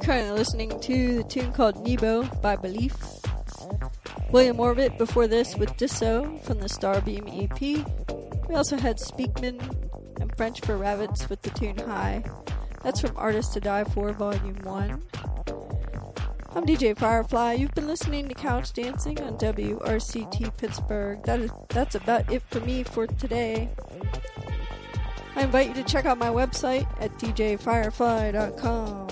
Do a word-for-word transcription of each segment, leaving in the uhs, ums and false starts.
currently listening to the tune called Nebo by Belief. William Orbit before this with Disso from the Starbeam E P. We also had Speakman and French for Rabbits with the tune High. That's from Artist to Die For Volume one. I'm D J Firefly. You've been listening to Couch Dancing on W R C T Pittsburgh. That is, that's about it for me for today. I invite you to check out my website at d j firefly dot com.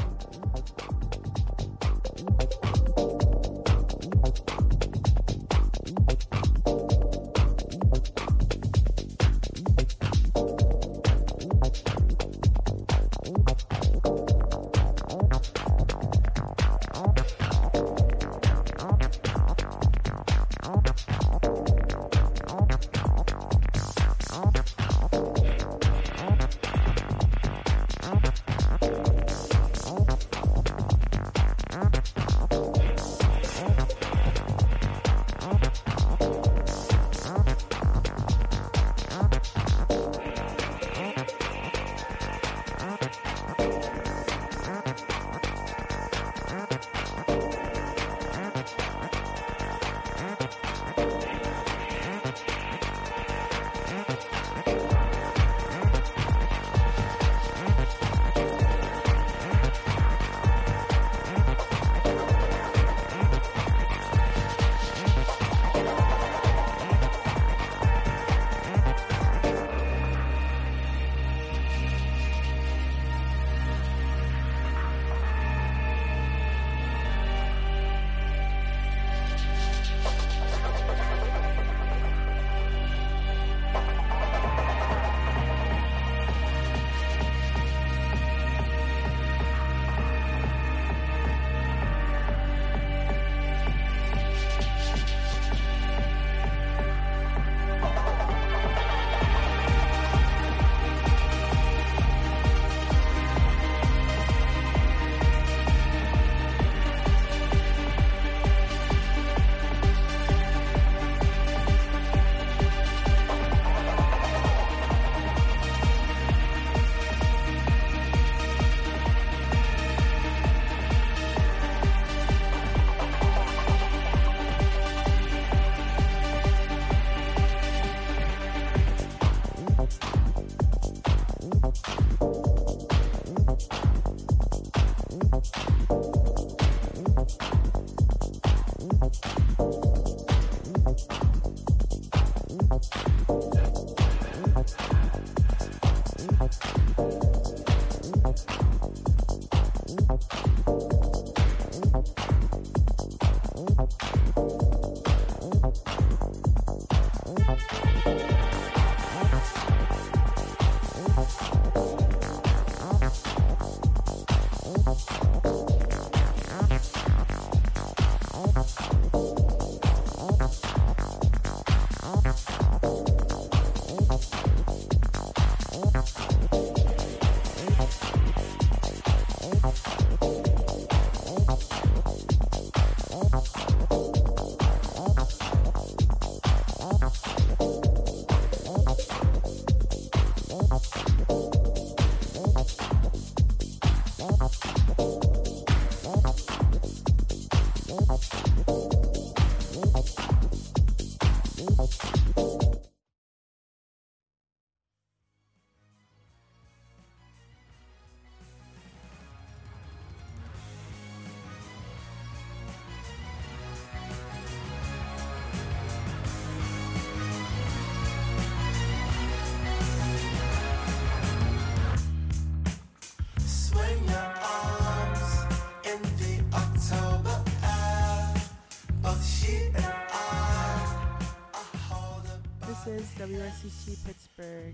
This is W R C T Pittsburgh.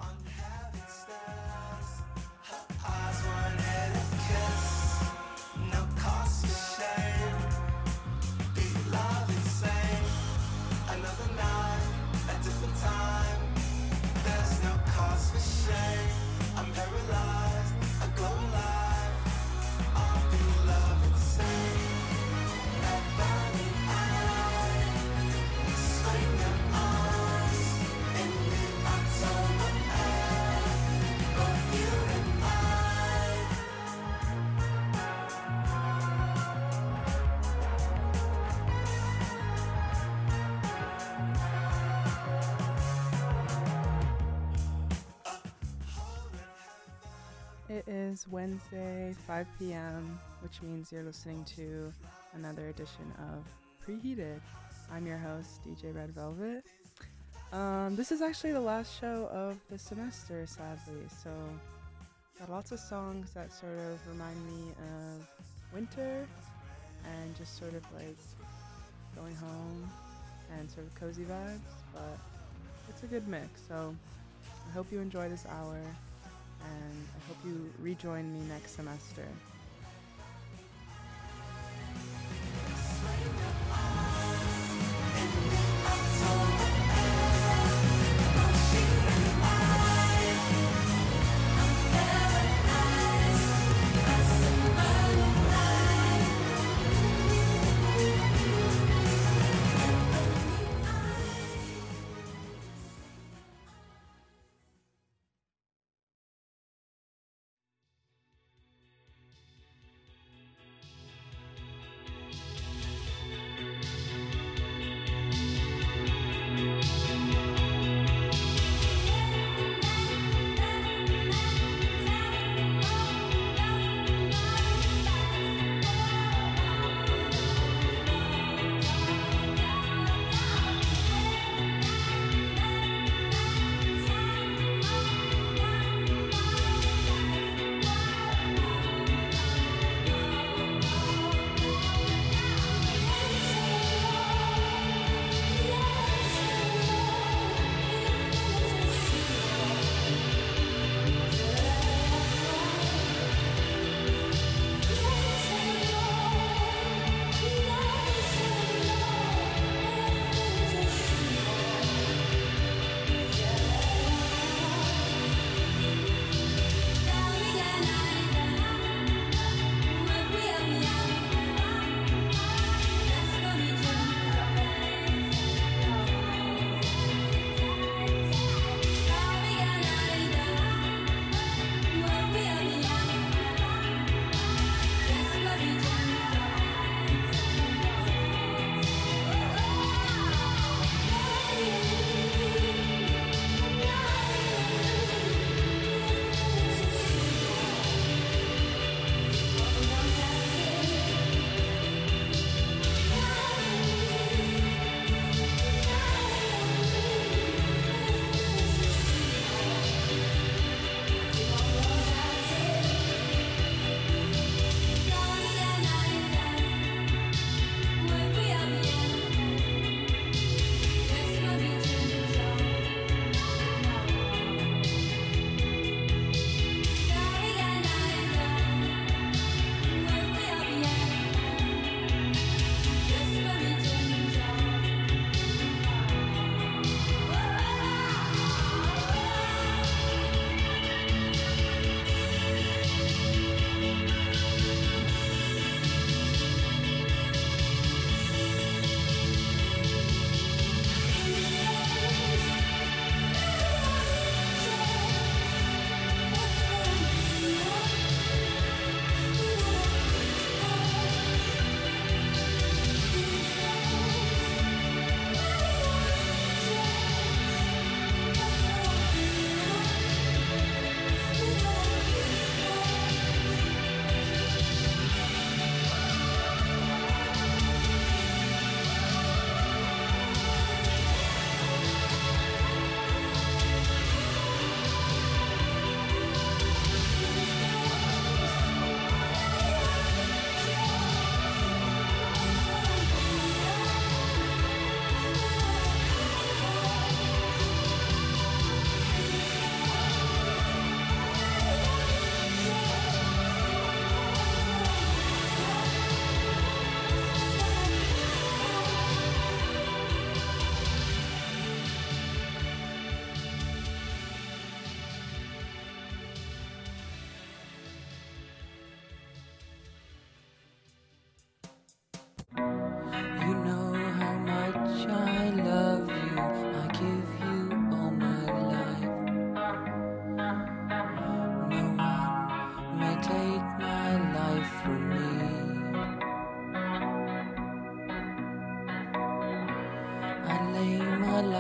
Swing your arms in the October air. It is Wednesday, five p.m., which means you're listening to another edition of Preheated. I'm your host, D J Red Velvet. Um, this is actually the last show of the semester, sadly, so got lots of songs that sort of remind me of winter and just sort of like going home and sort of cozy vibes, but it's a good mix. So I hope you enjoy this hour, and I hope you rejoin me next semester.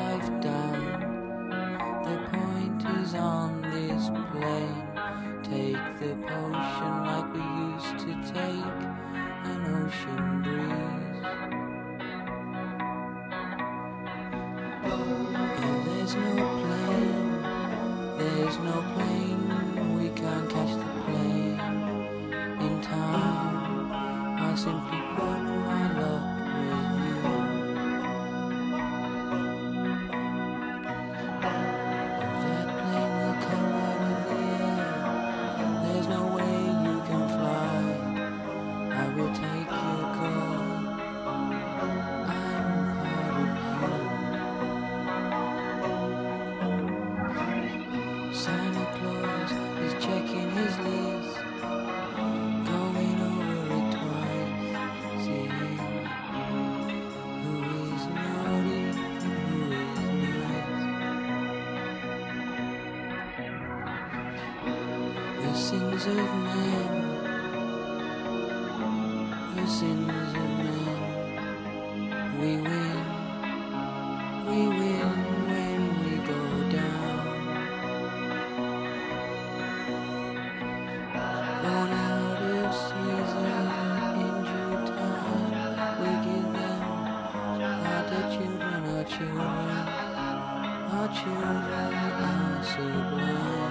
life down. The point is on this plane. Take take the potion like we used to take an ocean breeze. And there's no plane, there's no plane, we can't catch the plane in time. I simply put my luck with you. That plane will come out of the air, there's no way you can fly. I will take your call, I'm part of you. Santa Claus is checking his list, going over it twice, seeing who is naughty and who is nice. The sins of men, the sins of men, we win, we win when we go down. Born out of season in due time, we give them our dear children, our children, our children are sublime.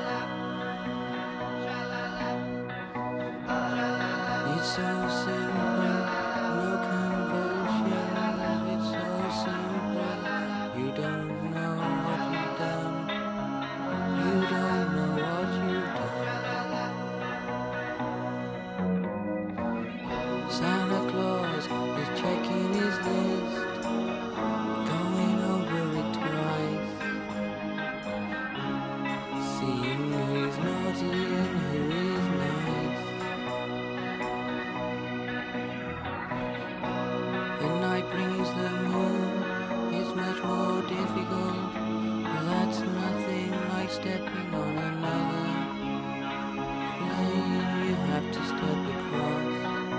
It's so simple, no convulsion, it's so simple, you don't know what you've done, you don't know what you've done. Santa Claus is checking his list, going over it twice, seeing who's naughty and who is nice. The night brings the moon, it's much more difficult, but that's nothing like stepping on another plane you have to step across.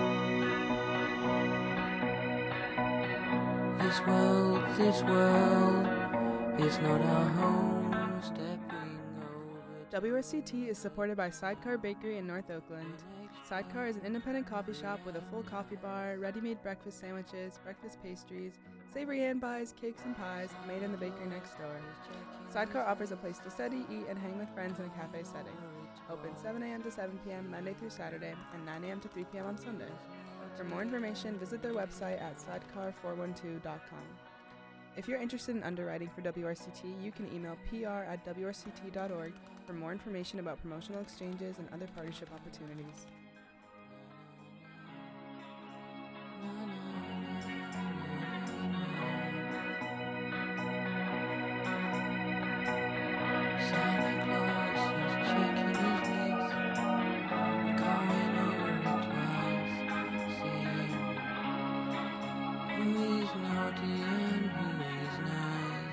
This world, this world is not our home, stepping over. W R C T is supported by Sidecar Bakery in North Oakland. Sidecar is an independent coffee shop with a full coffee bar, ready-made breakfast sandwiches, breakfast pastries, savory hand pies, cakes, and pies made in the bakery next door. Sidecar offers a place to study, eat, and hang with friends in a cafe setting. Open seven a.m. to seven p.m. Monday through Saturday and nine a.m. to three p.m. on Sunday. For more information, visit their website at sidecar four one two dot com. If you're interested in underwriting for W R C T, you can email P R at W R C T dot org for more information about promotional exchanges and other partnership opportunities. Santa Claus is checking his list, going over it twice, seeing who is naughty and who is nice.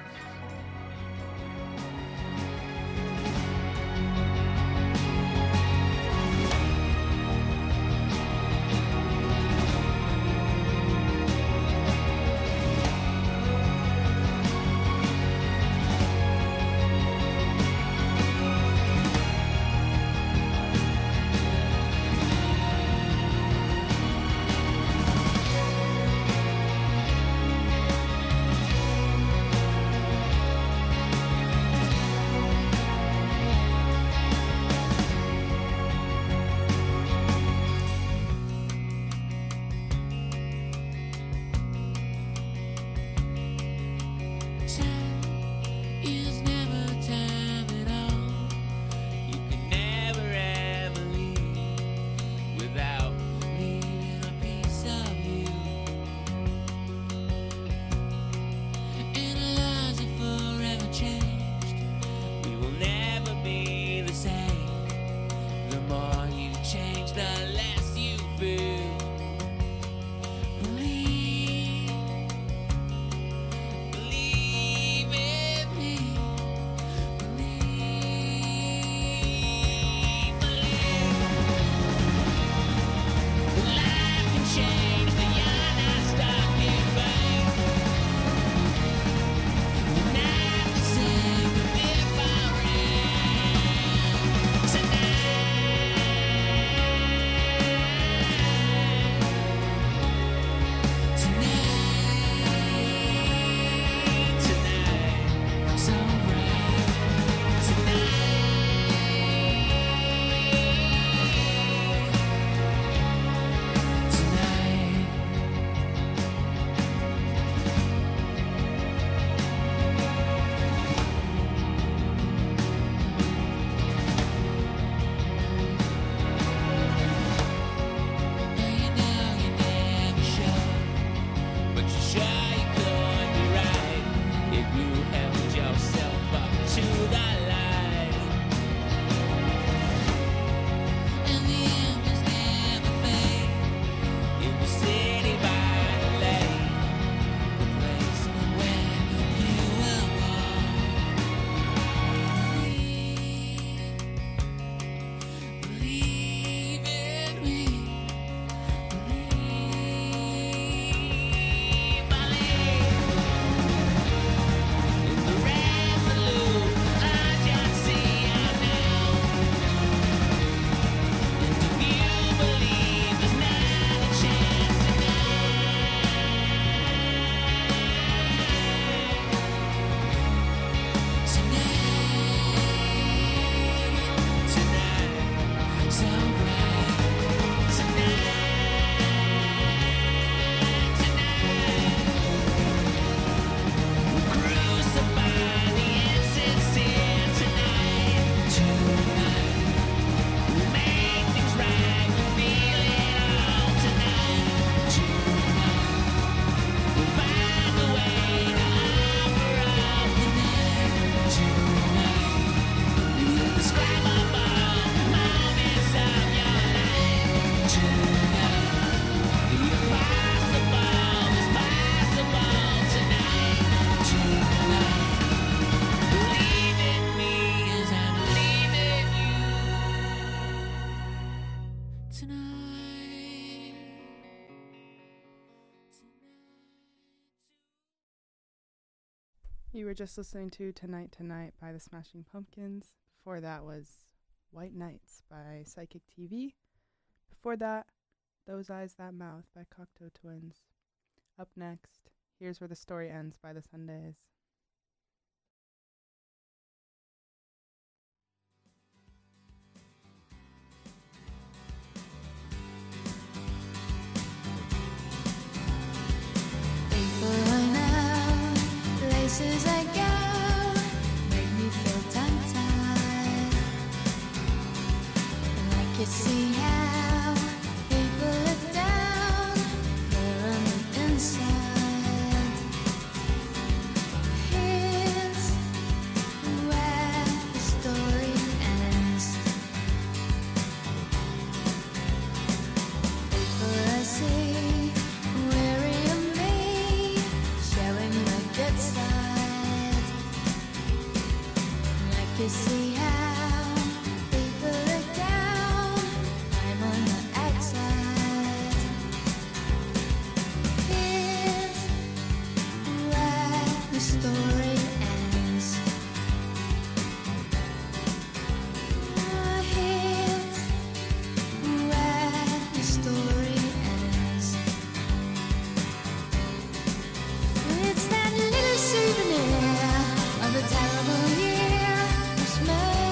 You were just listening to Tonight Tonight by the Smashing Pumpkins. Before that was White Nights by Psychic T V. Before that, Those Eyes That Mouth by Cocteau Twins. Up next, Here's Where the Story Ends by the Sundays. People I know, places I go, make me feel tongue-tied. And I can see how people look down there on the inside. Here's where the story ends. People I see weary of me, showing my good side. And I can see how people look down, I'm on the outside. Here's where the story ends. Ah, here's where the story ends. It's that little souvenir of a terrible year, Christmas.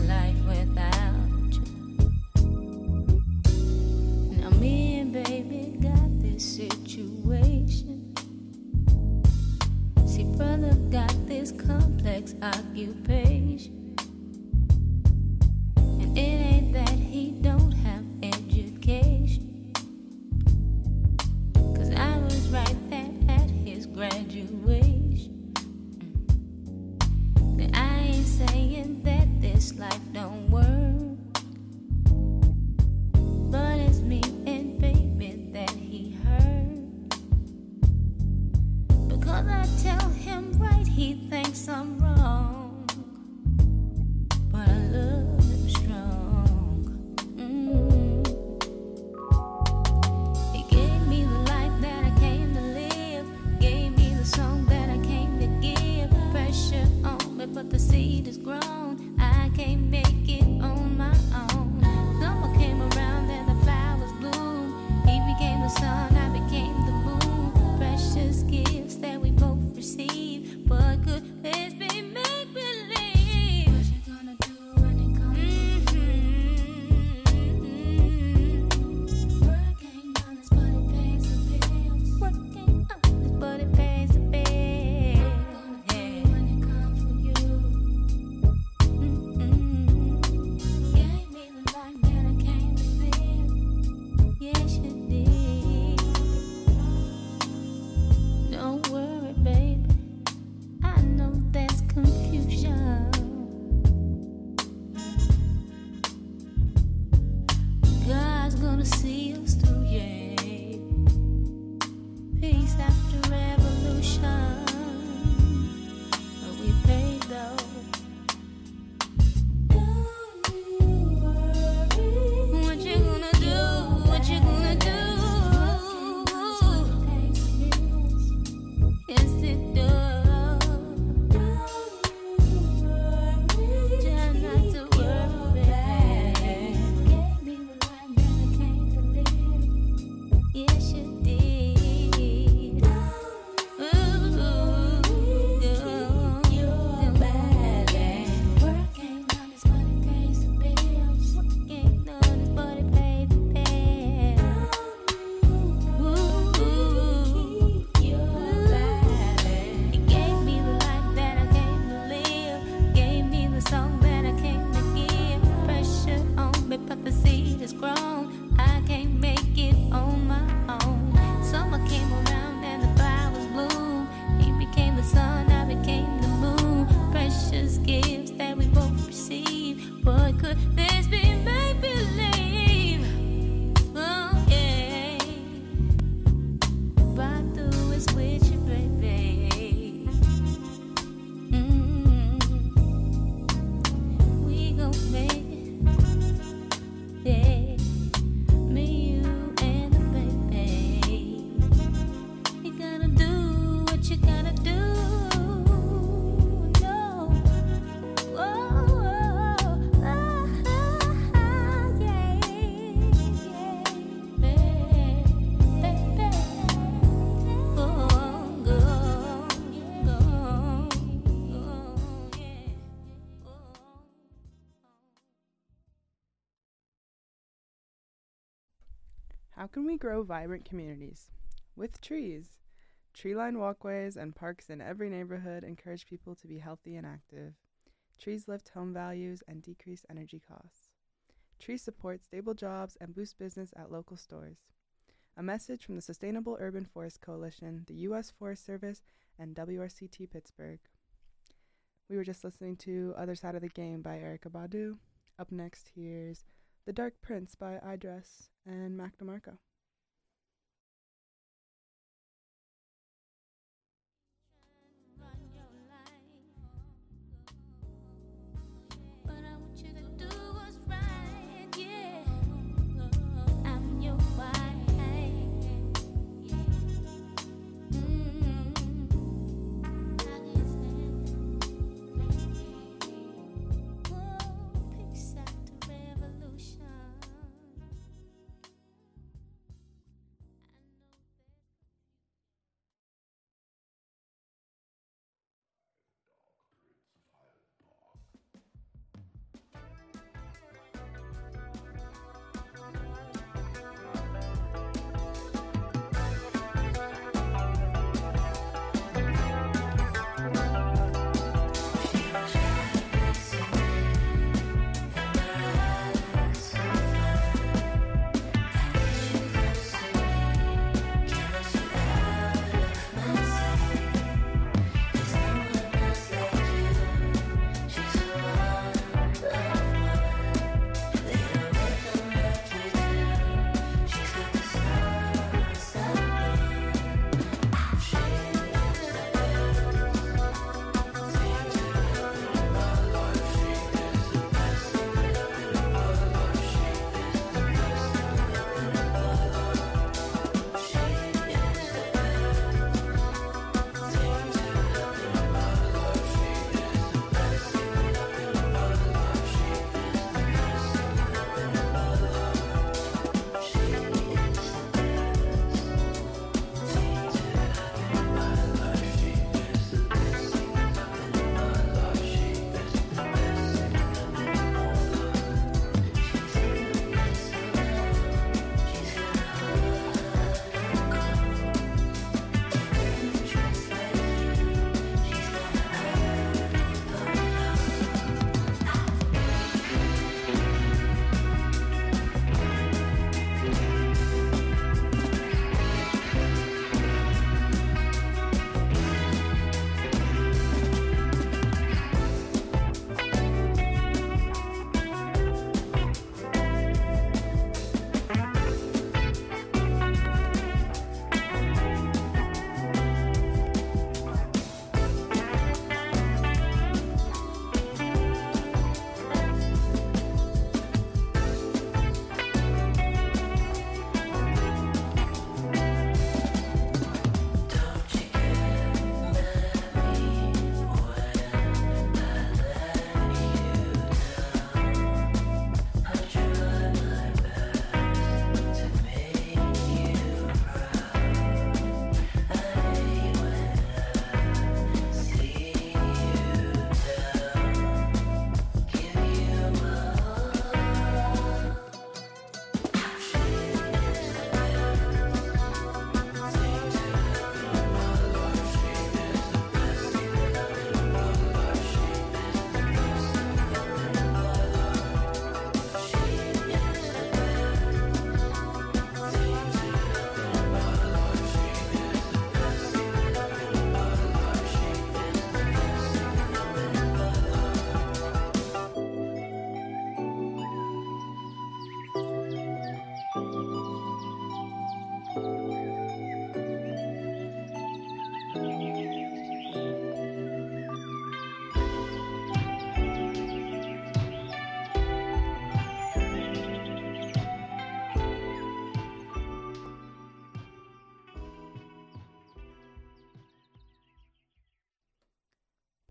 life without you. Now me and baby got this situation. See, brother got this complex occupation, and it ain't that he don't have education, 'cause I was right there at his graduation. Now I ain't saying that this life don't work, but it's me and baby that he hurt, because I tell him right, he thinks I'm wrong, but I love him strong. Mm. He gave me the life that I came to live, gave me the song that I came to give. Pressure on me, but the seed is grown. I can't make it on my own. Summer came around and the flowers bloomed. He became the sun, I became the moon. Precious gifts that we both received, but could this be make believe? What you gonna do when it comes? Mm-hmm. Work ain't honest, but it pays the bills. Work ain't honest, but it pays the bills. What you gonna do when it comes for you? Mm-hmm. Gave me the life that I came to live. Yes, you did. Don't worry, baby. I know there's confusion. God's gonna see us through, yeah. Peace after revolution. But we paid though. Don't you worry. What you gonna do? What you gonna do? Yes, it does. Try not to worry. Gave me the life that I came to live. Yes, you did. Ooh, you're bad. Work ain't honest, but it pays the bills. Work ain't honest, but it pays the bills. Ooh, you're bad. He gave me the life that I came to live, gave me the song that I came to give. Pressure on me, but the seed is grown. I can't make it on my own. Summer came around and the flowers bloomed. He became the sun, I became the moon. Precious gifts that we both received, but could this be make believe? Oh yeah, right through is with you, baby. Mm. We gon' make it, yeah. Me, you, and the baby. You gotta do what you gotta do. No. Oh, oh, ah, ah, yeah, yeah, baby, baby. Go, go, go, go, yeah. How can we grow vibrant communities? With trees. Tree-lined walkways and parks in every neighborhood encourage people to be healthy and active. Trees lift home values and decrease energy costs. Trees support stable jobs and boost business at local stores. A message from the Sustainable Urban Forest Coalition, the U S Forest Service, and W R C T Pittsburgh. We were just listening to Other Side of the Game by Erykah Badu. Up next, here's The Dark Prince by iDress and Mac DeMarco. Run your life, but I want you to do what's right, yeah. I'm your wife. Mm. I can stand it. Whoa, peace after revolution.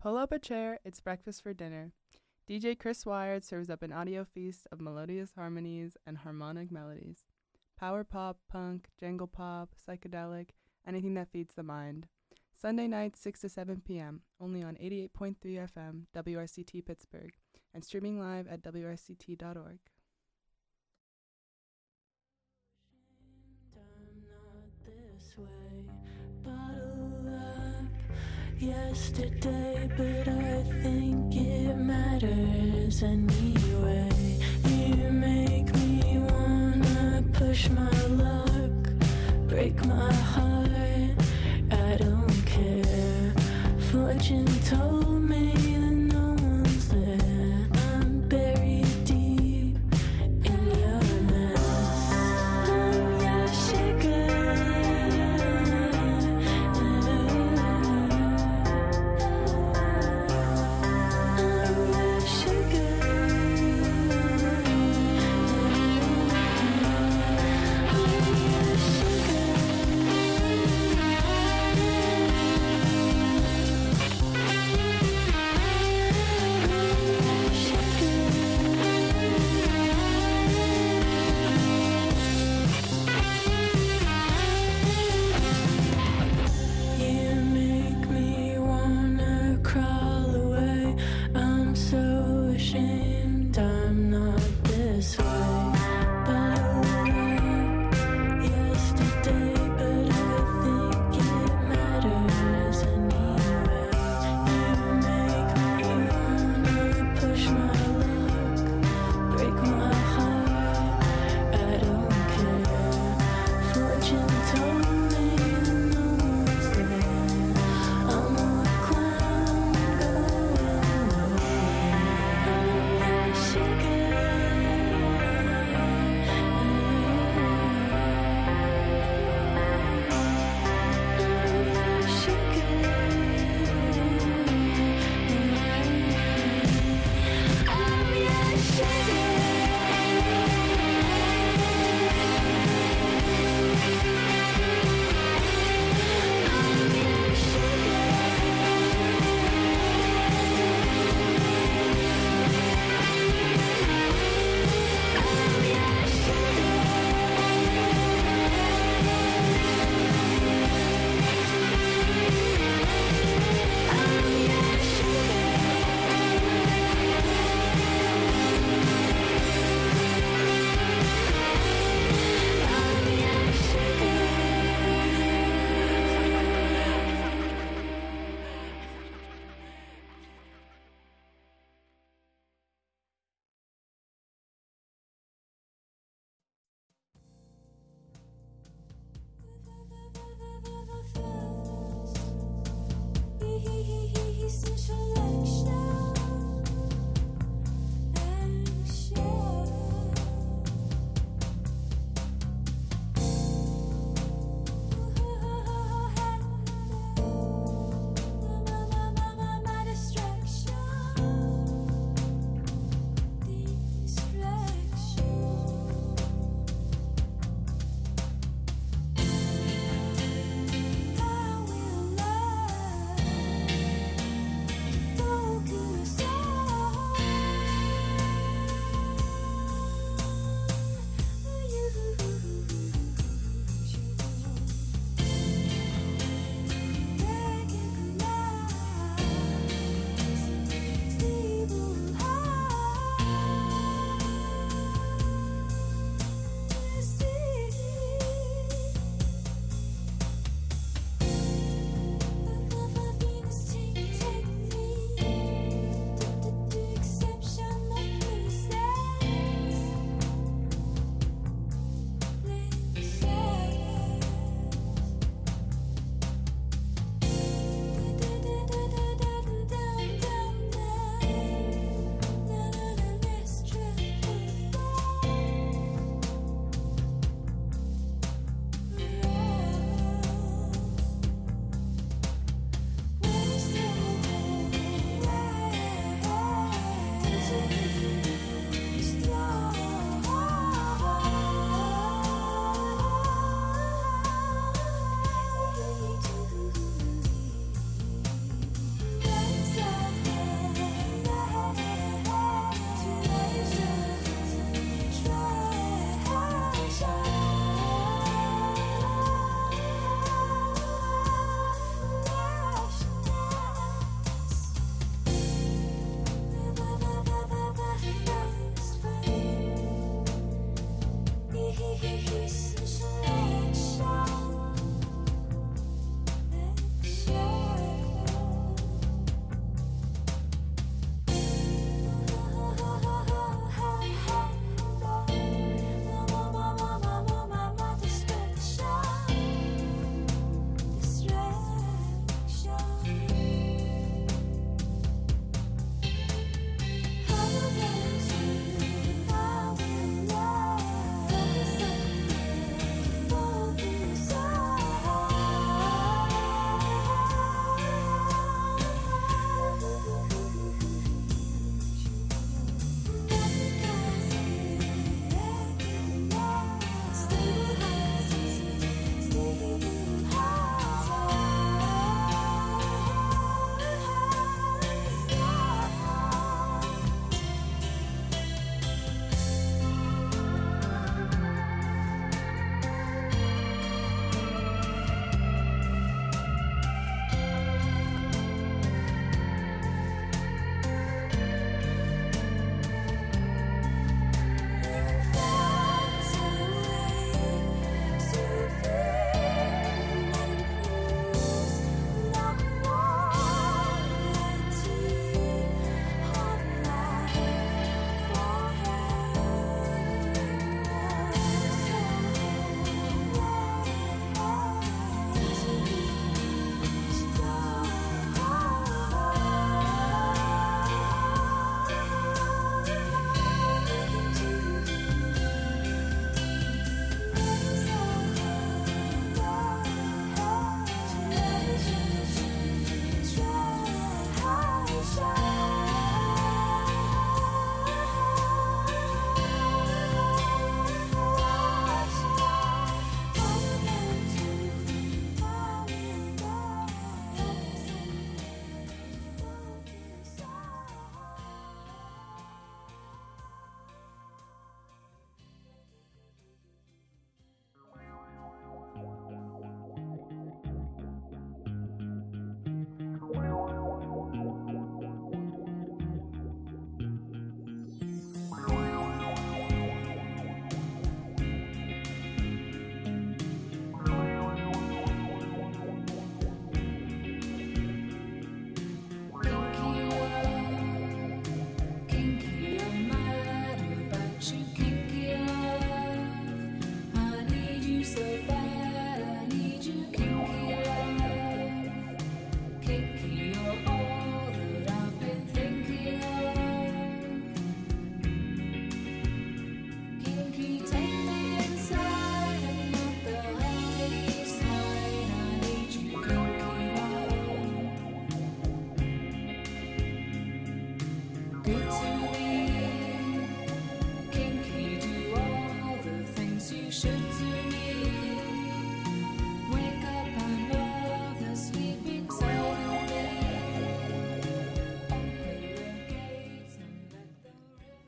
Pull up a chair, it's breakfast for dinner. D J Chris Wired serves up an audio feast of melodious harmonies and harmonic melodies. Power pop, punk, jangle pop, psychedelic, anything that feeds the mind. Sunday nights, six to seven p.m., only on eighty-eight point three F M, W R C T Pittsburgh, and streaming live at W R C T dot org. I'm not this way. Bottle up yesterday, but I think it matters anyway. You make me wanna push my luck, break my heart. I don't care. Fortune told me that no one's there. I'm buried deep in your mess. I'm your sugar. I'm your sugar.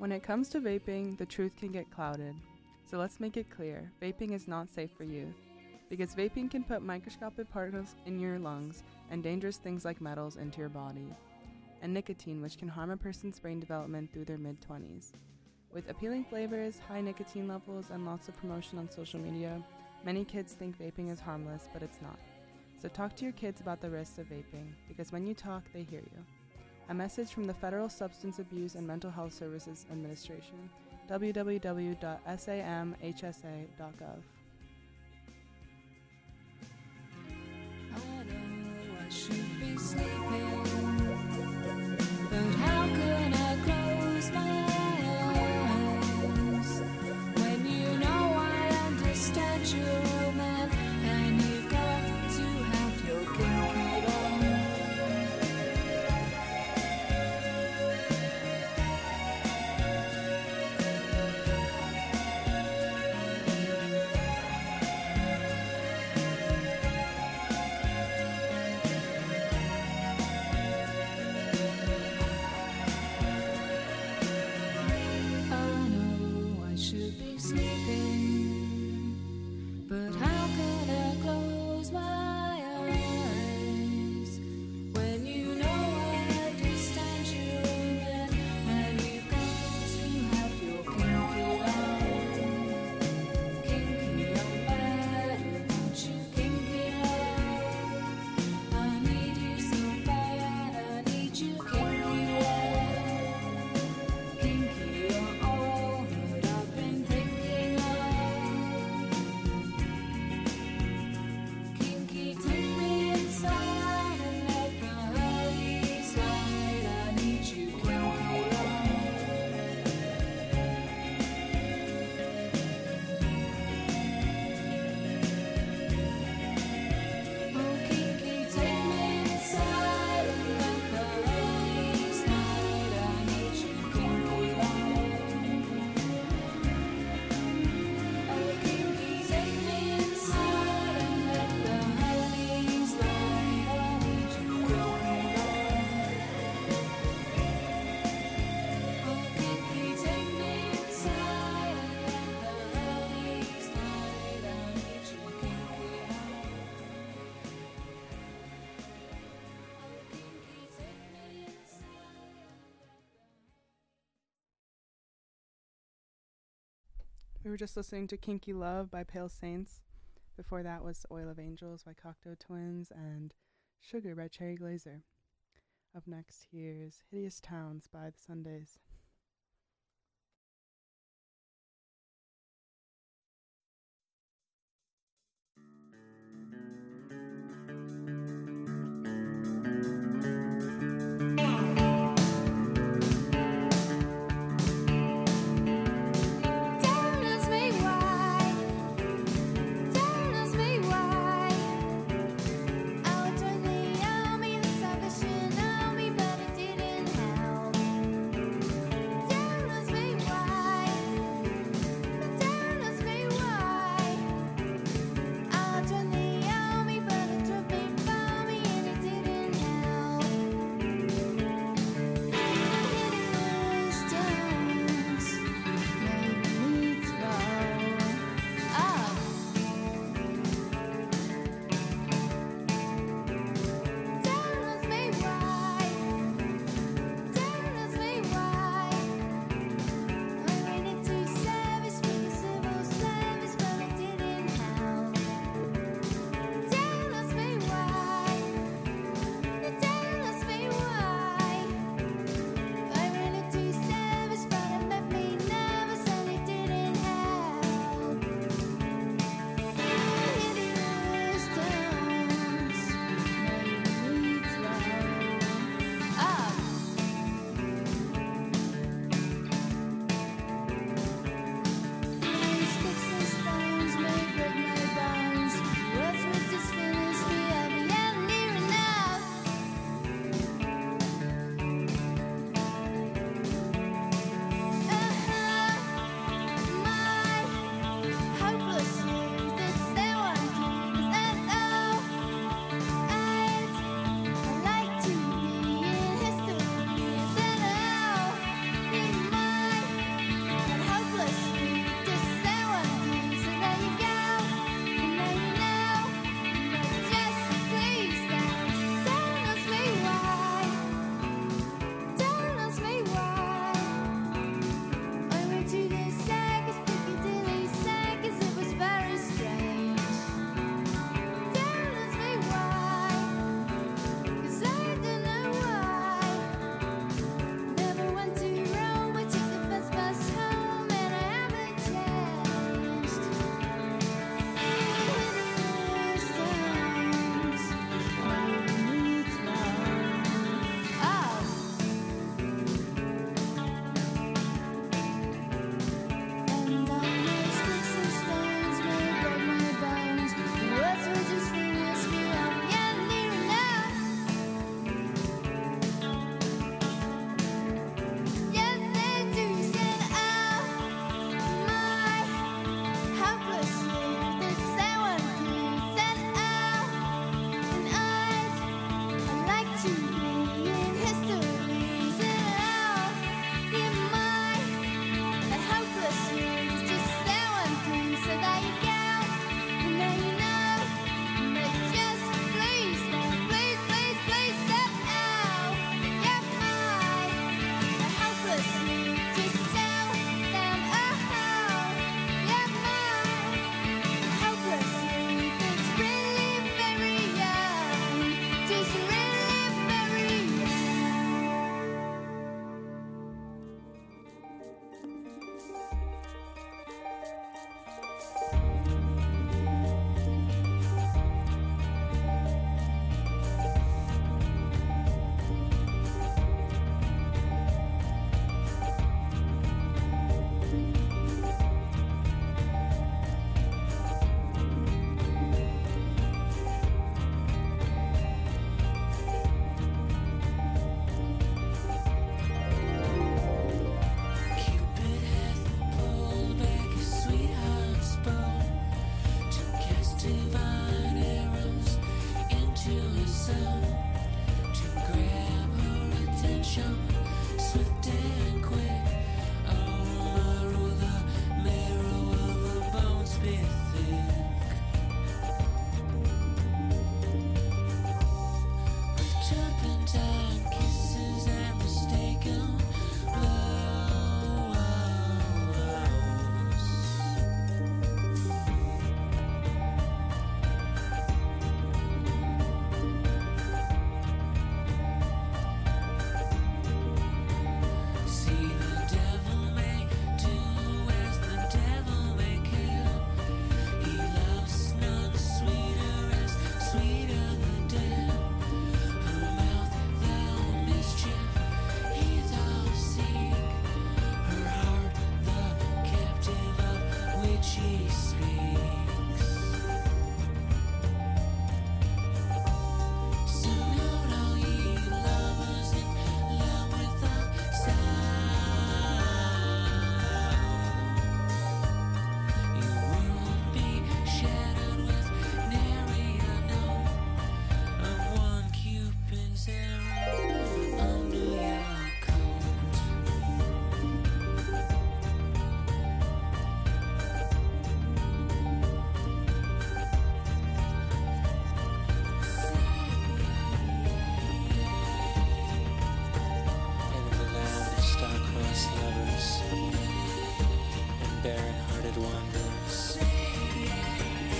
When it comes to vaping, the truth can get clouded. So let's make it clear, vaping is not safe for youth. Because vaping can put microscopic particles in your lungs and dangerous things like metals into your body. And nicotine, which can harm a person's brain development through their mid-twenties. With appealing flavors, high nicotine levels, and lots of promotion on social media, many kids think vaping is harmless, but it's not. So talk to your kids about the risks of vaping, because when you talk, they hear you. A message from the Federal Substance Abuse and Mental Health Services Administration, w w w dot s a m h s a dot gov. I know I should be sleeping, but how can I close my eyes when you know I understand you're a man and you've got to have your kinky on? But how can I close my eyes when you know I understand you're a man and you've got to have your kinky on? Kinky on bad, won't you kinky on? I need you so bad, I need you kinky on. Kinky on all that I've been thinking of. Kinky, take me inside and let the honey slide. I need you kinky on. Oh, kinky, take me inside and let the honey slide. I need you kinky on. Oh, kinky, take me inside and let the honey slide. I need you kinky on. Oh, kinky, take me inside and let the honey slide. I need you kinky on. Oh, kinky, take me inside. We were just listening to Kinky Love by Pale Saints. Before that was Oil of Angels by Cocteau Twins and Sugar by Cherry Glazer. Up next, here's Hideous Towns by The Sundays. Don't ask me why. Don't ask me why. I joined the army, the Salvation Army, but it didn't help.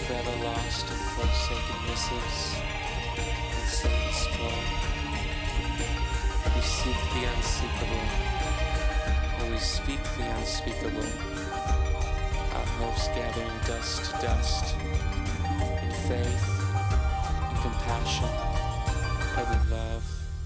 forever lost in forsaken missives and sentence flow. We seek the unseekable, and we speak the unspeakable. Our hopes gathering dust to dust, in faith, in compassion, and in love.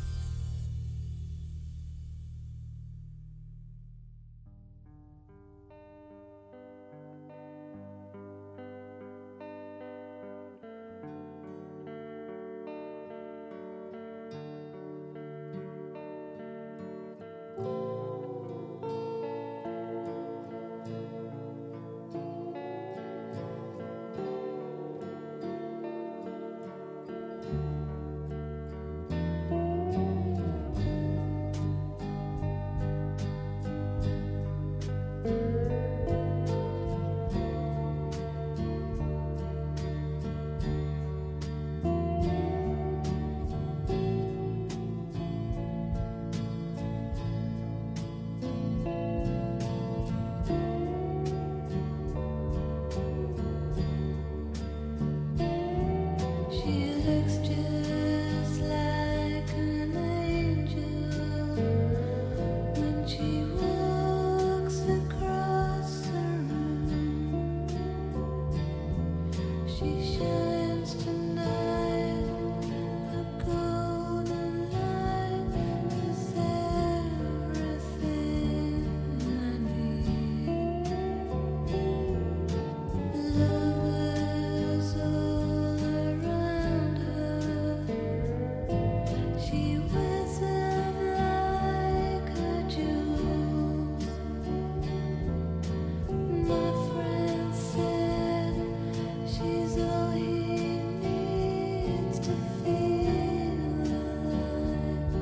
She looks just like an angel when she walks across the room. She shines tonight, a golden light is everything I need. Lovers all around her, she wears them like her jewels. My friend said she's all he needs to feel alive.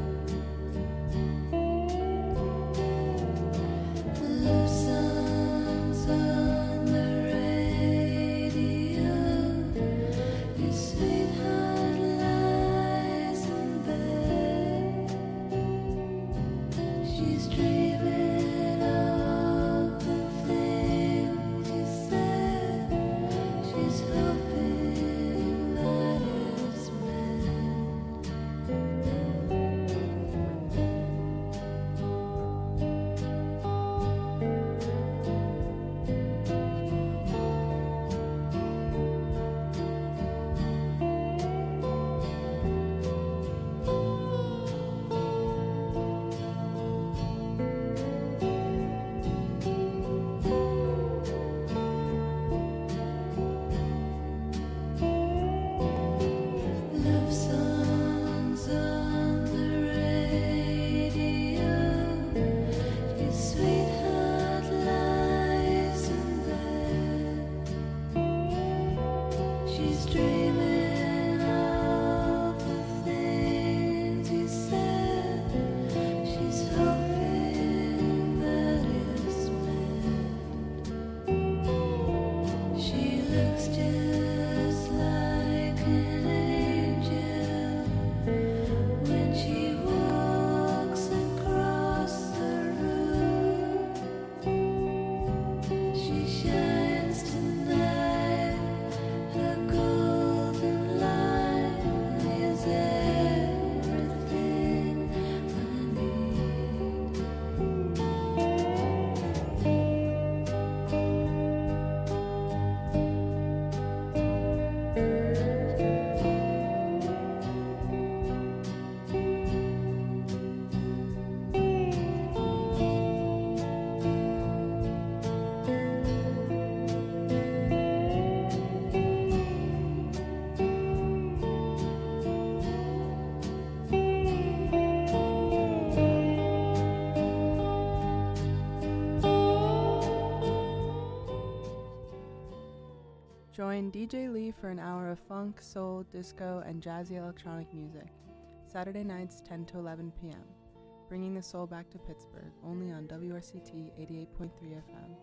Love songs on the radio. Your sweetheart lies in bed. She's dreaming of the things you said. She's hoping that it's meant. Love songs on the radio. Your sweetheart lies in bed. She's dreaming of the things you said. She's hoping that it's meant. She looks just like an angel when she walks across the room. She shines tonight, her golden light is everything I need. Join D J Lee for an hour of funk, soul, disco, and jazzy electronic music. Saturday nights, ten to eleven p.m. Bringing the soul back to Pittsburgh, only on W R C T eighty-eight point three F M.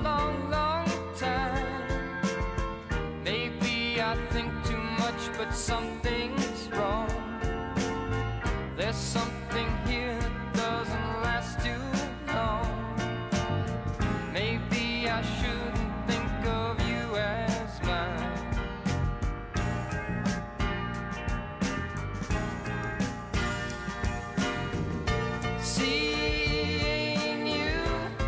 long, long time. Maybe I think too much, but something's wrong. There's something here that doesn't last too long. Maybe I shouldn't think of you as mine. Seeing you,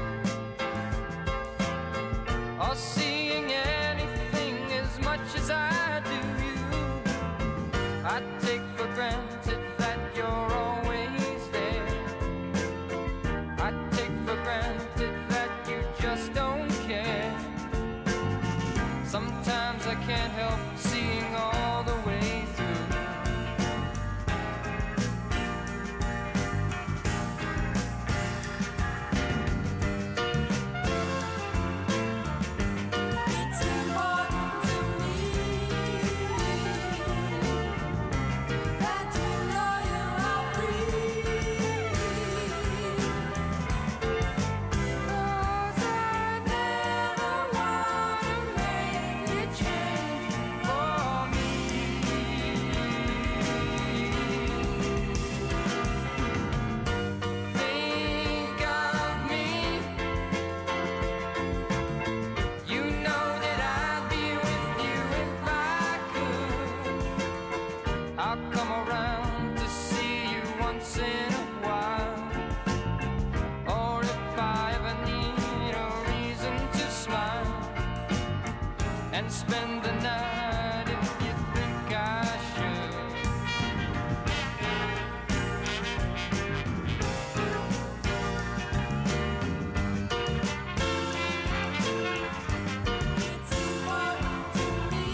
or seeing anything as much as I do you, I take for granted that you're always there. I take for granted that you just don't care. Sometimes I can't help seeing all the way through. It's important to me that you know you are free. 'Cause I never wanna make you change for me. Think of me. You know that I'd be with you if I could. I'll come around to see you once in a while. Or if I ever need a reason to smile and spend the night if you think I should. It's important to me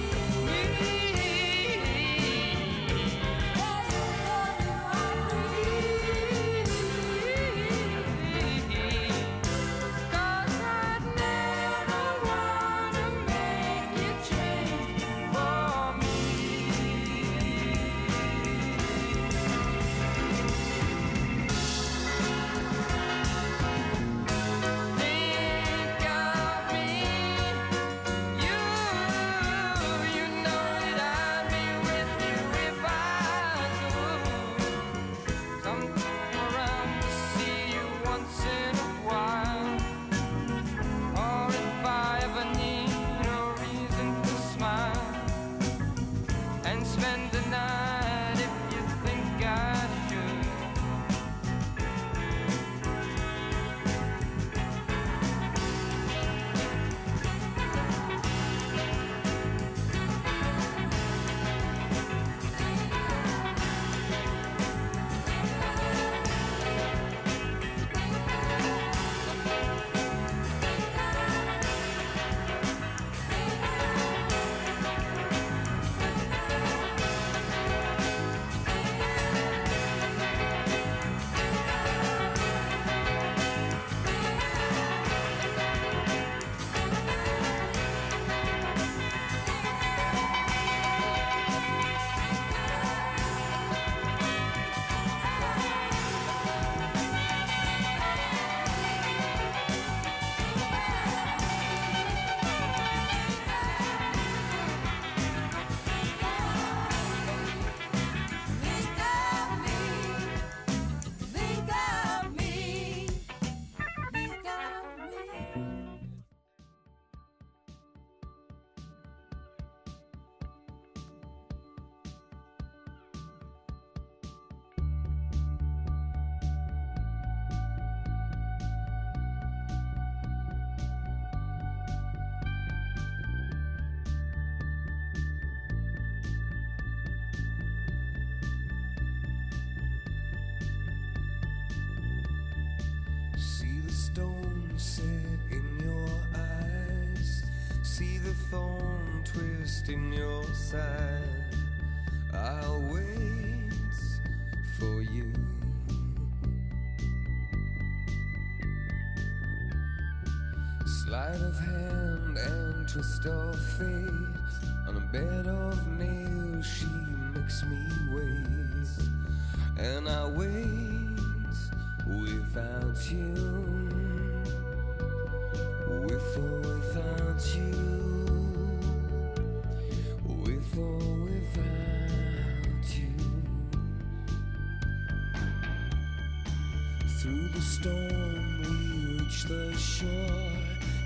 that you know you are free. 'Cause I'd never wanna make you change for me. Think of me. You, you know that I'd be with you if I could. Come around to see you once in a while. Or if I ever need a reason to smile and spend the night if you think I should. Think of me, think of me, think of me. See the stone set in your eyes. See the thorn twist in your side. I'll wait for you. Sleight of hand and twist of fate. On a bed of nails she makes me wait. And I wait without you, with or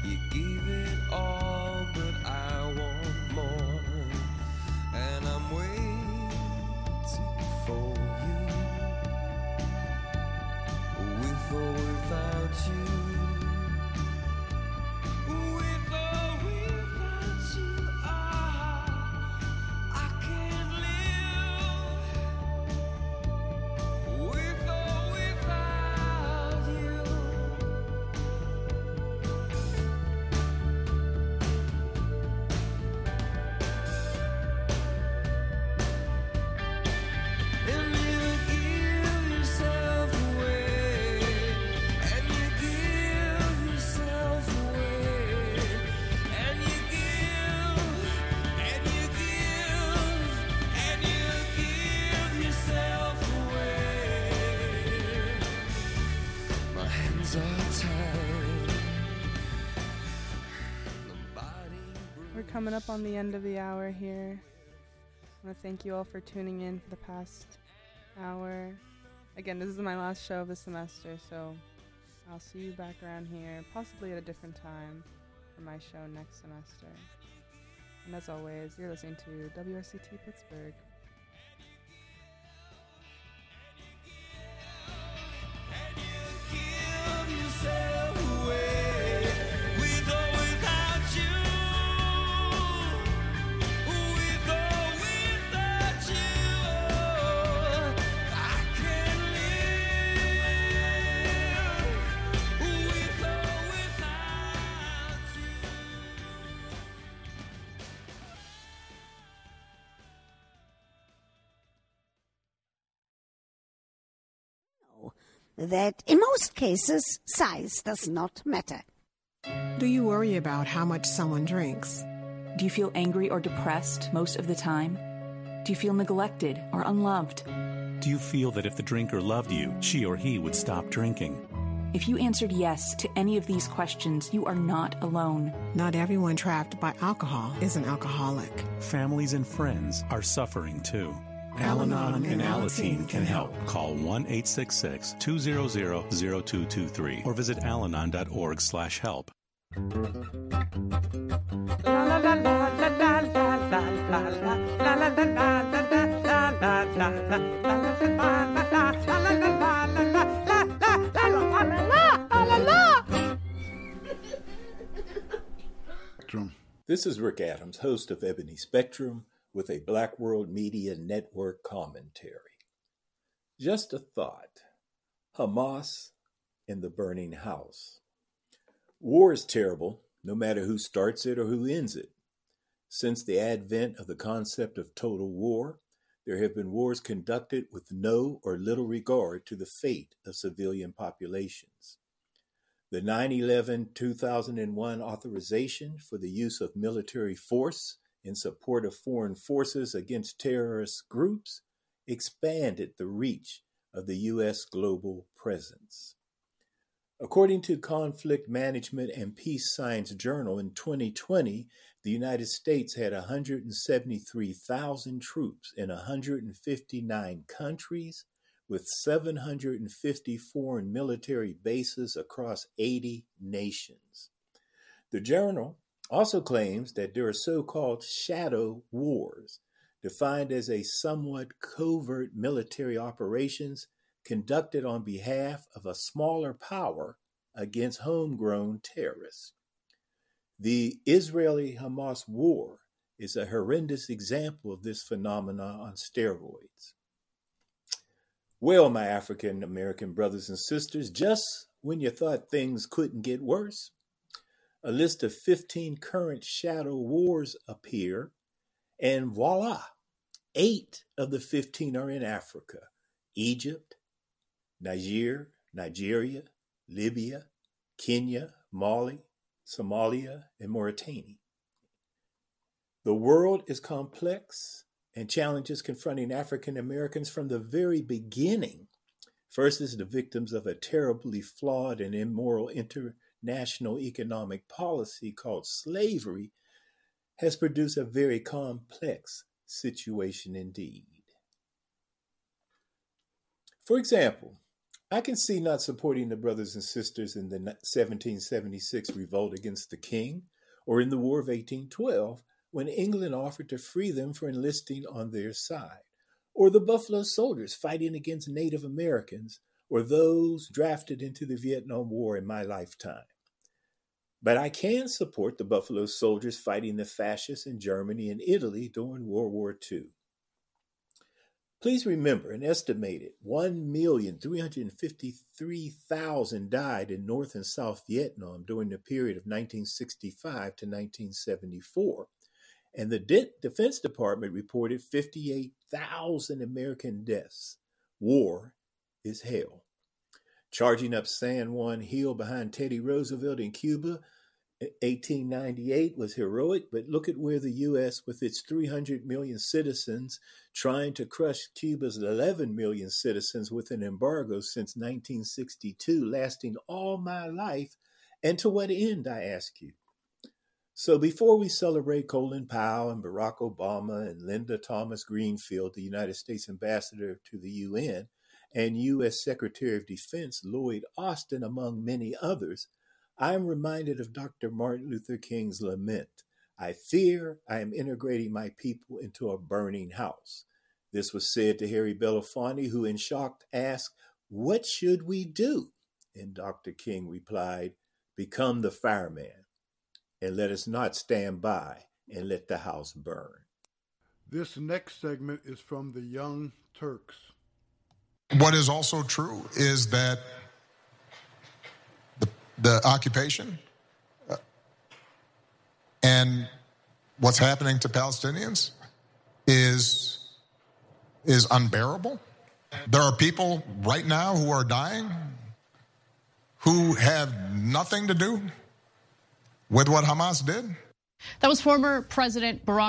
You gave it all, but I want more. And I'm waiting for you. With or without you. With or without you. Ah, I can't live. With or without you. And you give yourself away, and you give yourself away, and you give, and you give, and you give yourself away. My hands are tied. The body We're coming up on the end of the hour here. I want to thank you all for tuning in for the past hour. Again, this is my last show of the semester, so I'll see you back around here, possibly at a different time for my show next semester. And as always, you're listening to W R C T Pittsburgh. give yourself away. With or without you. With or without you. I can't live. With or without you. That in most cases, size does not matter. Do you worry about how much someone drinks? Do you feel angry or depressed most of the time? Do you feel neglected or unloved? Do you feel that if the drinker loved you, she or he would stop drinking? If you answered yes to any of these questions, you are not alone. Not everyone trapped by alcohol is an alcoholic. Families and friends are suffering too. Al-Anon and Alateen can help. Call one eight six six, two zero zero, zero two two three or visit alanon dot org slash help. This is Rick Adams, host of Ebony Spectrum, with a Black World Media Network commentary. Just a thought. Hamas in the burning house. War is terrible, no matter who starts it or who ends it. Since the advent of the concept of total war, there have been wars conducted with no or little regard to the fate of civilian populations. The nine eleven two thousand one authorization for the use of military force in support of foreign forces against terrorist groups expanded the reach of the U S global presence. According to Conflict Management and Peace Science Journal, in twenty twenty, the United States had one hundred seventy-three thousand troops in one hundred fifty-nine countries, with seven hundred fifty foreign military bases across eighty nations. The journal also claims that there are so-called shadow wars, defined as a somewhat covert military operations conducted on behalf of a smaller power against homegrown terrorists. The Israeli-Hamas war is a horrendous example of this phenomenon on steroids. Well, my African-American brothers and sisters, just when you thought things couldn't get worse, a list of fifteen current shadow wars appear, and voila, eight of the fifteen are in Africa: Egypt, Niger, Nigeria, Libya, Kenya, Mali, Somalia, and Mauritania. The world is complex, and challenges confronting African Americans from the very beginning. First, as the victims of a terribly flawed and immoral international economic policy called slavery, has produced a very complex situation indeed. For example, I can see not supporting the brothers and sisters in the seventeen seventy-six revolt against the king, or in the War of eighteen twelve, when England offered to free them for enlisting on their side, or the Buffalo Soldiers fighting against Native Americans, or those drafted into the Vietnam War in my lifetime. But I can support the Buffalo Soldiers fighting the fascists in Germany and Italy during World War Two. Please remember, an estimated one million three hundred fifty-three thousand died in North and South Vietnam during the period of nineteen sixty-five to nineteen seventy-four, and the De- Defense Department reported fifty-eight thousand American deaths. War is hell. Charging up San Juan Hill behind Teddy Roosevelt in Cuba, eighteen ninety-eight was heroic, but look at where the U S, with its three hundred million citizens, trying to crush Cuba's eleven million citizens with an embargo since nineteen sixty-two, lasting all my life. And to what end, I ask you? So before we celebrate Colin Powell and Barack Obama and Linda Thomas Greenfield, the United States ambassador to the U N, and U S Secretary of Defense Lloyd Austin, among many others, I am reminded of Doctor Martin Luther King's lament, "I fear I am integrating my people into a burning house." This was said to Harry Belafonte, who in shock asked, "What should we do?" And Doctor King replied, "Become the fireman, and let us not stand by and let the house burn." This next segment is from the Young Turks. What is also true is that the, the occupation uh, and what's happening to Palestinians is, is unbearable. There are people right now who are dying who have nothing to do with what Hamas did. That was former President Barack